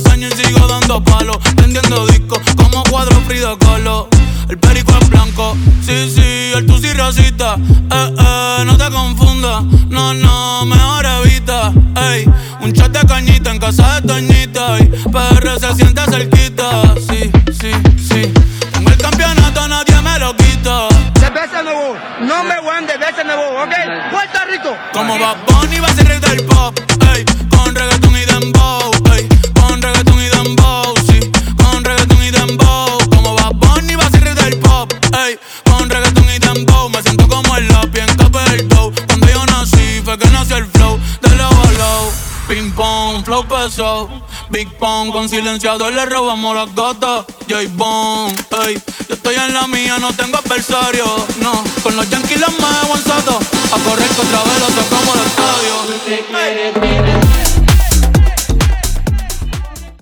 años y sigo dando palos, vendiendo discos como cuadro Frida Kahlo. El perico es blanco, sí, sí, el tusi racista. No te confundas, no, mejor evita. Ey, un chat de cañita en casa de Toñita. Y PR se siente cerquita, sí, sí, sí. Tengo el campeonato, nadie me lo quita. De veces nuevo, number one de veces nuevo, ¿ok? Puerto Rico. Como Bad Bunny va a ser rey del pop, ey, con reggaeton y dembow, ey, con reggaeton y dembow, sí, con reggaeton y dembow. Como Bad Bunny va a ser rey del pop, ey, con reggaeton y dembow. Me siento como el lápiz en capa del dough. Cuando yo nací fue que nació el flow de low a low. Ping pong, flow pesado, Big Pong con silenciador le robamos las gatas. J-Bone, ey, yo estoy en la mía, no tengo adversario, no. Con los Yankees los me aguanzato, a correr contra veloz como el estadio.